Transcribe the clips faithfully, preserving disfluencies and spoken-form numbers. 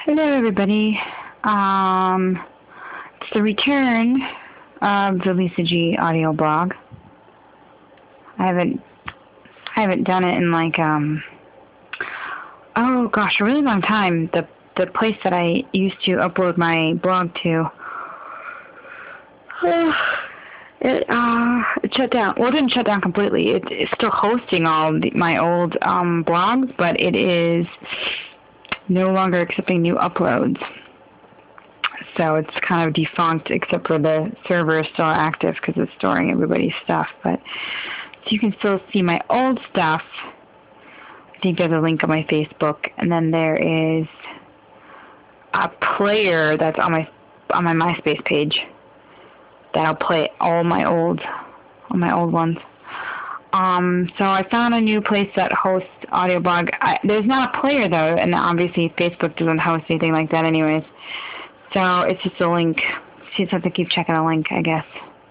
Hello, everybody. Um, it's the return of the Lisa G audio blog. I haven't, I haven't done it in like, um, oh gosh, a really long time. The the place that I used to upload my blog to, uh, it uh, it shut down. Well, it didn't shut down completely. It, it's still hosting all the, my old um blogs, but it is no longer accepting new uploads. So it's kind of defunct, except for the server is still active because it's storing everybody's stuff. But so you can still see my old stuff. I think there's a link on my Facebook, and then there is a player that's on my on my MySpace page that'll play all my old all my old ones. Um, so I found a new place that hosts audio blog. I, there's not a player though, and obviously Facebook doesn't host anything like that, anyways. So it's just a link. So you just have to keep checking a link, I guess.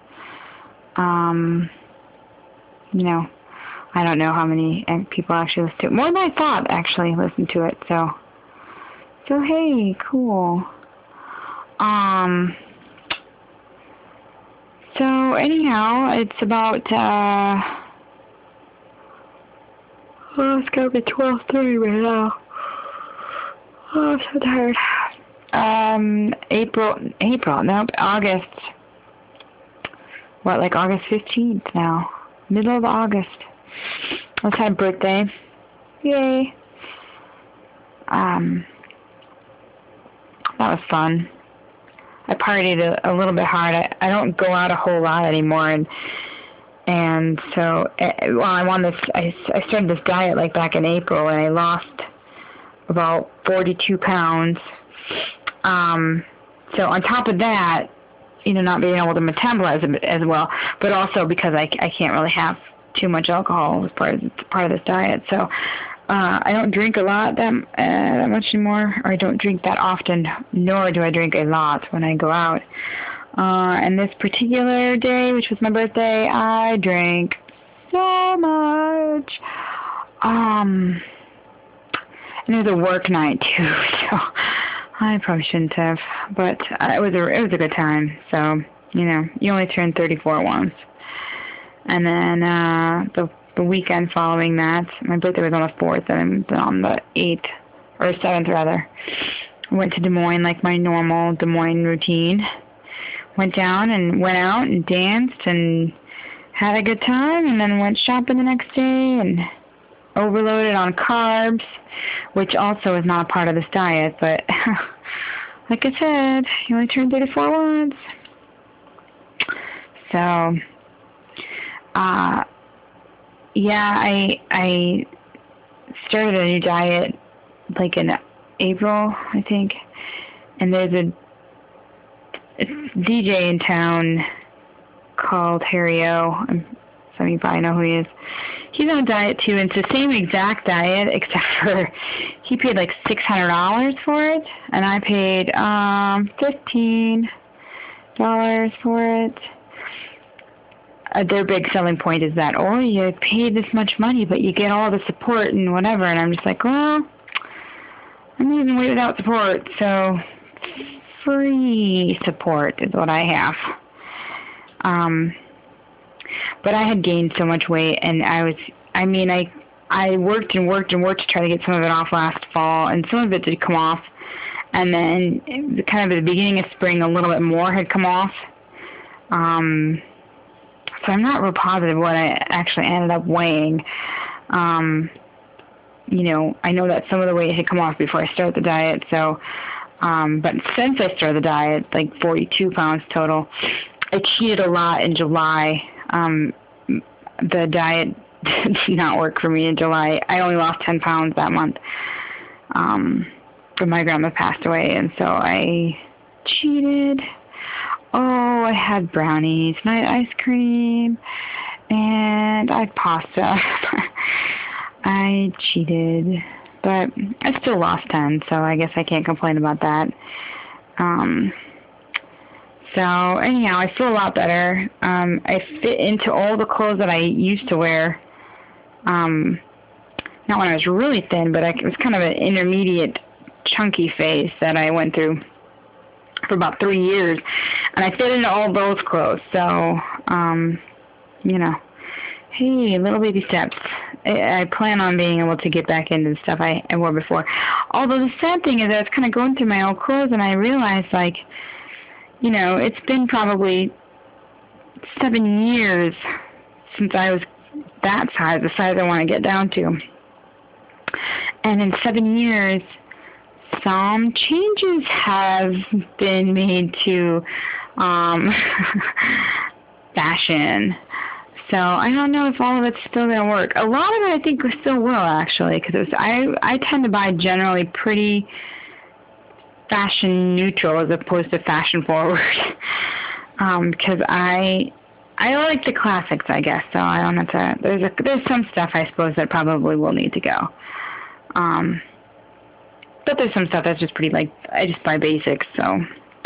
Um, you know, I don't know how many people actually listen to it. More than I thought actually listen to it. So, so hey, cool. Um. So anyhow, it's about uh. Oh, it's gotta be twelve thirty right now. Oh, I'm so tired. Um, April, April, nope, August. What, like August fifteenth now? Middle of August. That's my birthday. Yay. Um, that was fun. I partied a, a little bit hard. I, I don't go out a whole lot anymore, and and so, uh, well, I'm on this, I, I started this diet like back in April, and I lost about forty-two pounds. Um, so on top of that, you know, not being able to metabolize it as well, but also because I, I can't really have too much alcohol as part of, part of this diet. So uh, I don't drink a lot that, uh, that much anymore, or I don't drink that often, nor do I drink a lot when I go out. Uh, and this particular day, which was my birthday, I drank so much. Um, and it was a work night too, so I probably shouldn't have, but uh, it was a it was a good time. So you know, you only turn thirty-four once. And then uh, the the weekend following that, my birthday was on the fourth, and then on the eighth or seventh rather, I went to Des Moines like my normal Des Moines routine. Went down and went out and danced and had a good time, and then went shopping the next day and overloaded on carbs, which also is not a part of this diet, but like I said, you only turn thirty-four once. So, uh, yeah, I I started a new diet like in April, I think, and there's a, a D J in town called Harry O. Some of you probably know who he is. He's on a diet too, and it's the same exact diet, except for he paid like six hundred dollars for it, and I paid um fifteen dollars for it. Uh, their big selling point is that, oh, you paid this much money, but you get all the support and whatever, and I'm just like, well, I'm losing weight without support, so free support is what I have. Um... But I had gained so much weight, and I was, I mean, I I worked and worked and worked to try to get some of it off last fall, and some of it did come off. And then kind of at the beginning of spring, a little bit more had come off. Um, so I'm not real positive what I actually ended up weighing. Um, you know, I know that some of the weight had come off before I started the diet, so, um, but since I started the diet, like forty-two pounds total. I cheated a lot in July. Um, the diet did not work for me in July. I only lost ten pounds that month. Um, but my grandma passed away, and so I cheated. Oh, I had brownies, and I had ice cream, and I had pasta. I cheated, but I still lost ten, so I guess I can't complain about that. Um... So anyhow, I feel a lot better. Um, I fit into all the clothes that I used to wear. Um, not when I was really thin, but I, it was kind of an intermediate chunky phase that I went through for about three years, and I fit into all those clothes. So, um, you know, hey, little baby steps. I, I plan on being able to get back into the stuff I, I wore before. Although the sad thing is, I was kind of going through my old clothes, and I realized, like, you know, it's been probably seven years since I was that size, the size I want to get down to. And in seven years, some changes have been made to um, fashion. So I don't know if all of it's still going to work. A lot of it I think still will, actually, because I, I tend to buy generally pretty fashion neutral as opposed to fashion forward. um, because I I like the classics, I guess, so I don't have to, there's, a, there's some stuff I suppose that probably will need to go. Um, but there's some stuff that's just pretty, like, I just buy basics, so,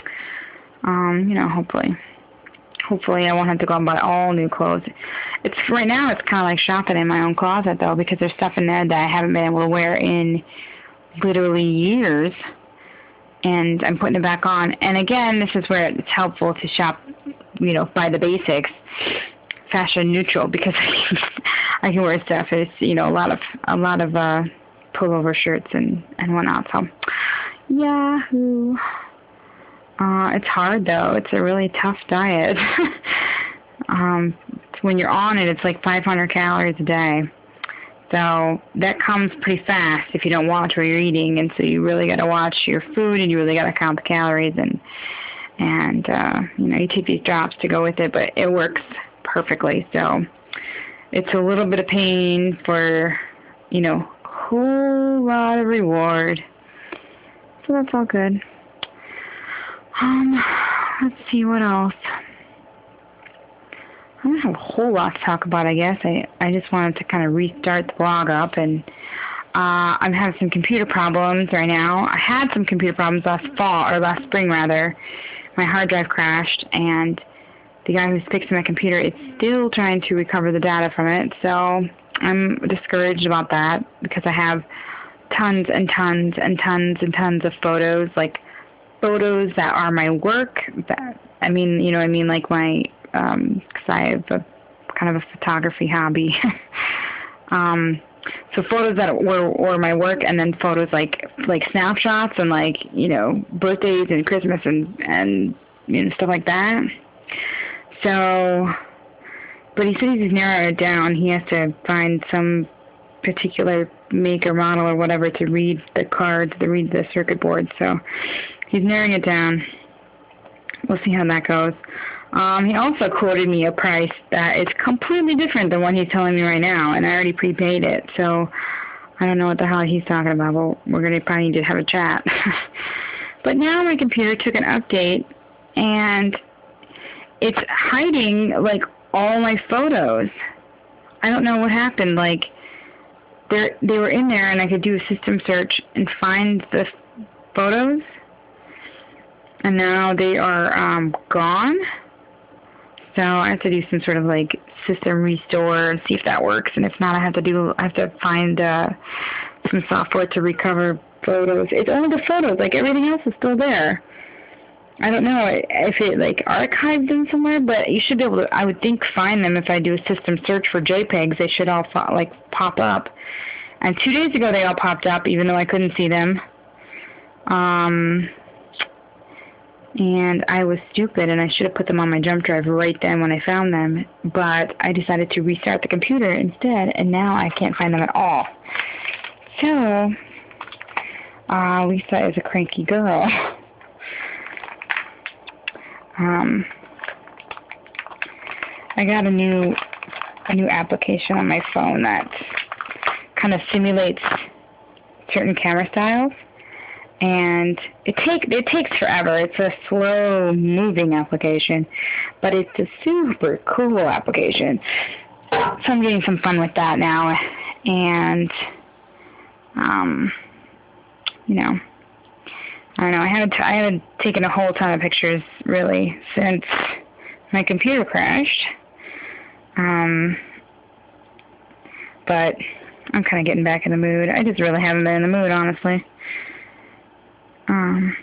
um, you know, hopefully. Hopefully I won't have to go and buy all new clothes. It's, right now it's kind of like shopping in my own closet, though, because there's stuff in there that I haven't been able to wear in literally years, and I'm putting it back on. And again, this is where it's helpful to shop, you know, buy the basics, fashion neutral, because I can wear stuff. It's, you know, a lot of, a lot of, uh, pullover shirts and, and whatnot, so, yahoo. Uh, it's hard, though. It's a really tough diet. um, when you're on it, it's like five hundred calories a day. So that comes pretty fast if you don't watch what you're eating, and so you really got to watch your food, and you really got to count the calories, and, and uh, you know, you take these drops to go with it, but it works perfectly. So it's a little bit of pain for, you know, a whole lot of reward. So that's all good. Um, let's see what else. I don't have a whole lot to talk about, I guess. I, I just wanted to kind of restart the blog up, and uh, I'm having some computer problems right now. I had some computer problems last fall, or last spring rather. My hard drive crashed, and the guy who's fixing my computer is still trying to recover the data from it, so I'm discouraged about that, because I have tons and tons and tons and tons of photos, like photos that are my work, that, I mean, you know what I mean, like my, um, because I have a kind of a photography hobby. um, so photos that were, were my work, and then photos like, like snapshots and like, you know, birthdays and Christmas and, and, you know, stuff like that. So, but he said he's narrowing it down. He has to find some particular make or model or whatever to read the cards, to read the circuit board. So he's narrowing it down. We'll see how that goes. Um, he also quoted me a price that is completely different than what he's telling me right now, and I already prepaid it. So I don't know what the hell he's talking about, but we're going to probably need to have a chat. But now my computer took an update, and it's hiding, like, all my photos. I don't know what happened. Like, they they were in there, and I could do a system search and find the photos, and now they are um, gone. So I have to do some sort of, like, system restore and see if that works. And if not, I have to do I have to find uh, some software to recover photos. It's only the photos. Like, everything else is still there. I don't know if it, like, archives them somewhere, but you should be able to, I would think, find them if I do a system search for JPEGs. They should all, like, pop up. And two days ago, they all popped up, even though I couldn't see them. Um, and I was stupid, and I should have put them on my jump drive right then when I found them. But I decided to restart the computer instead, and now I can't find them at all. So, uh, Lisa is a cranky girl. Um, I got a new a new application on my phone that kind of simulates certain camera styles, and it take it takes forever. It's a slow moving application, but it's a super cool application. So I'm getting some fun with that now, and um, you know. I don't know, I haven't, I haven't taken a whole ton of pictures, really, since my computer crashed. Um, but I'm kind of getting back in the mood. I just really haven't been in the mood, honestly. Um,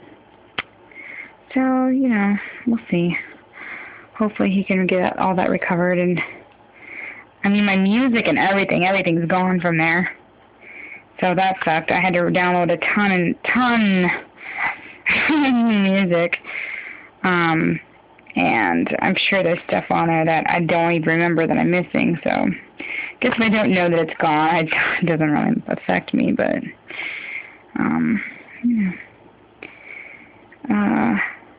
so, you know, we'll see. Hopefully he can get all that recovered. And I mean, my music and everything, everything's gone from there. So that sucked. I had to download a ton and ton of music. Um, and I'm sure there's stuff on there that I don't even remember that I'm missing. So I guess if I don't know that it's gone, it doesn't really affect me. But, um, yeah. Uh,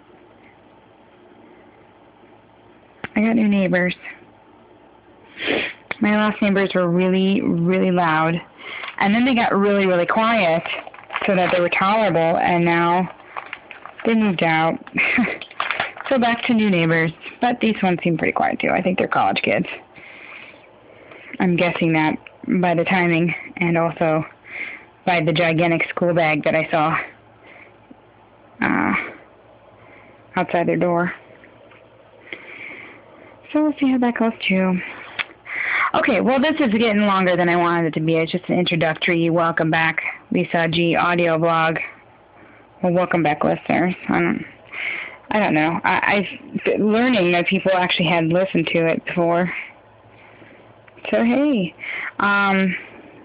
I got new neighbors. My last neighbors were really, really loud. And then they got really, really quiet so that they were tolerable. And now they moved out. So back to new neighbors. But these ones seem pretty quiet too. I think they're college kids. I'm guessing that by the timing and also by the gigantic school bag that I saw uh, outside their door. So we'll see how that goes too. Okay, well this is getting longer than I wanted it to be. It's just an introductory welcome back Lisa G audio blog. Well, welcome back listeners. I don't, I don't know. I, I've been learning that people actually had listened to it before. So hey, um,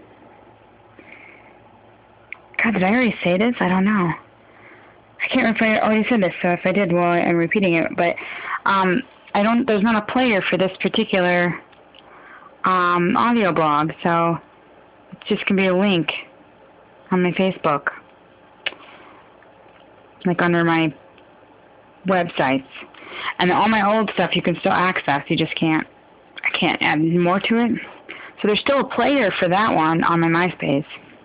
God, did I already say this? I don't know. I can't remember if I already said this, so if I did, well, I'm repeating it. But um, I don't. There's not a player for this particular um, audio blog, so it's just gonna be a link on my Facebook, like under my websites, and all my old stuff you can still access. You just can't. I can't add more to it. So there's still a player for that one on my MySpace.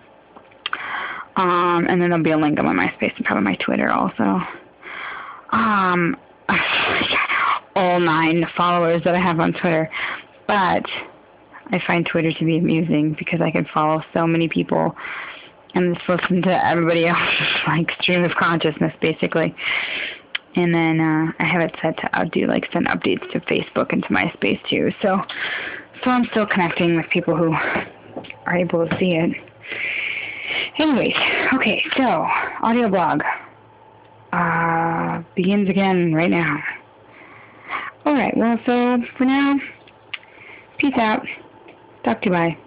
Um, and then there'll be a link on my MySpace and probably my Twitter also. Um, all nine followers that I have on Twitter. But I find Twitter to be amusing because I can follow so many people and just listen to everybody else's like stream of consciousness basically. And then uh, I have it set to I'll do like send updates to Facebook and to MySpace too. So, so I'm still connecting with people who are able to see it. Anyways, okay, so audio blog uh, begins again right now. All right, well, so for now, peace out. Talk to you, bye.